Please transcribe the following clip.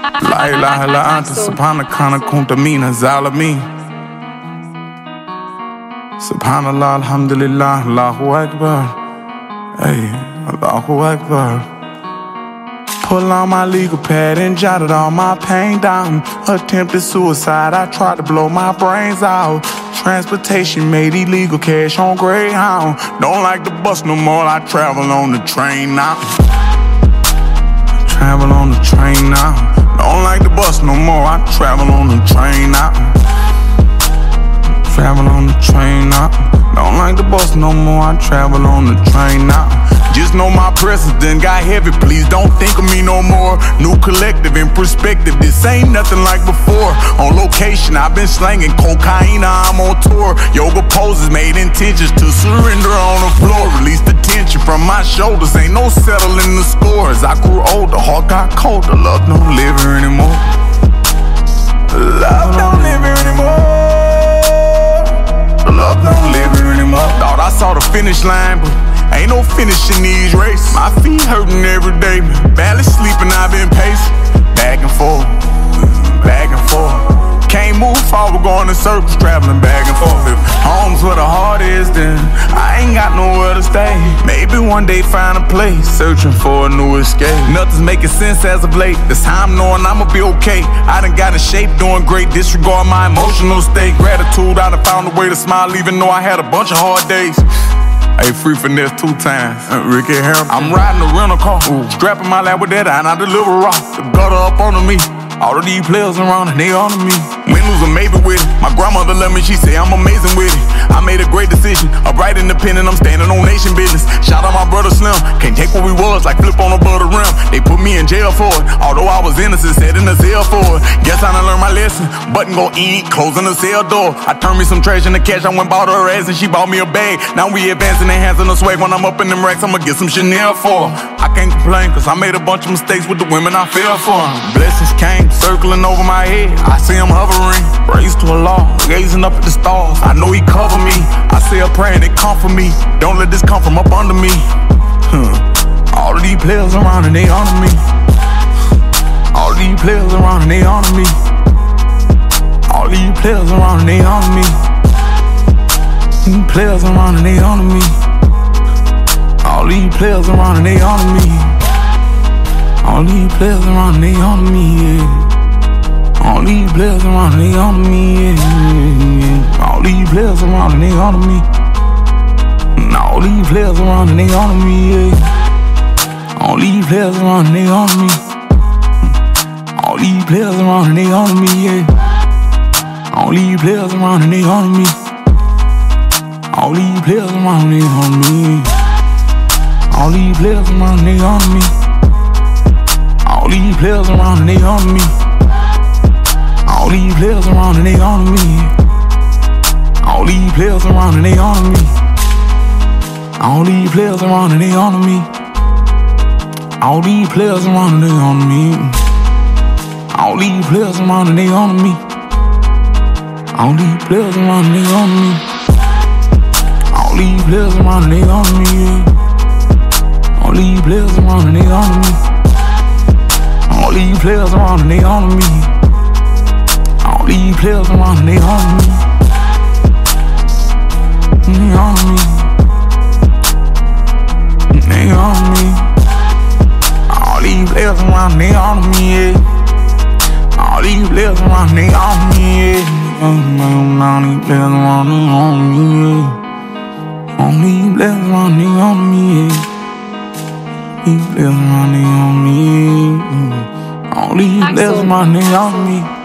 La ilaha illa anta subhanaka kunta mina zalimin. Subhanallah, alhamdulillah, Allahu Akbar. Hey, Allahu Akbar. Pull on my legal pad and jotted all my pain down. Attempted suicide, I tried to blow my brains out. Transportation made illegal, cash on Greyhound. Don't like the bus no more, I travel on the train now. Travel on the train now. Don't like the bus no more, I travel on the train now. Travel on the train now. Don't like the bus no more, I travel on the train now. Just know my precedent got heavy, please don't think of me no more. New collective in perspective, this ain't nothing like before. On location, I've been slanging cocaine, I'm on tour. Yoga poses made intentions to surrender on the floor. Release the tension from my shoulders, ain't no settling the scores. I grew older, heart got colder, love don't live here anymore. Love don't live here anymore. Love don't live here anymore. Thought I saw the finish line, but ain't no finishing these races. My feet hurting every day, barely sleeping, I've been pacing. Back and forth, back and forth. Can't move forward, going in circles, traveling back and forth. If home's where the heart is, then I ain't got nowhere to stay. Maybe one day find a place, searching for a new escape. Nothing's making sense as of late. This time knowing I'ma be okay. I done got in shape, doing great. Disregard my emotional state. Gratitude, I done found a way to smile, even though I had a bunch of hard days. Hey, free finesse 2 times. Ricky Harris. I'm riding a rental car, strapping my lap with that and I deliver rock. The gutter up under me. All of these players around and they on me. Win, lose, or maybe with it. My grandmother loved me, she say I'm amazing with it. I made a great decision, upright, independent, I'm standing on nation business. Shout out my brother Slim, can't take what we was like flip on above the rim. They put me in jail for it, although I was innocent, set in the cell for it. Guess I done learned my lesson, button go eat, closing the cell door. I turned me some treasure in the cash, I went bought her ass and she bought me a bag. Now we advancing their hands on the swag, when I'm up in them racks, I'ma get some Chanel for her. I can't complain, cause I made a bunch of mistakes with the women I fell for. Blessings came, circling over my head, I see him hovering. Praise to Allah, gazing up at the stars, I know he cover me. I say a prayer and it comfort me. Don't let this come from up under me. All of these players around and they honor me. All of these players around and they honor me. All of these players around and they honor me. These players around and they honor me. All these players around and they honor me. All these players around and they honor me, yeah. All these players around and they honor me, yeah. All these players around and they honor me. All these players around and they honor me, yeah. All these players around and they honor me. All these players around and they honor me, yeah. All these players around and they honor me. All these players around and they honor me. All these players around and they honor me. All these players around and they honor me. All these players around and they honor me. All these players around and they honor me. All these players around and they honor me. All these players around and they honor me. All these players around and they honor me. All these players around and they honor me. All these players around and they honor me. All these players around and they honor me. All these players around and they honor me. All these players around and they honor me. They honor me. They honor me. All these players around and they honor me, yeah. All these players around and they honor me, yeah. All these players around and they honor me, yeah. All these players around and they honor me, yeah. These players around and they honor me, yeah. All these players around and they honor me.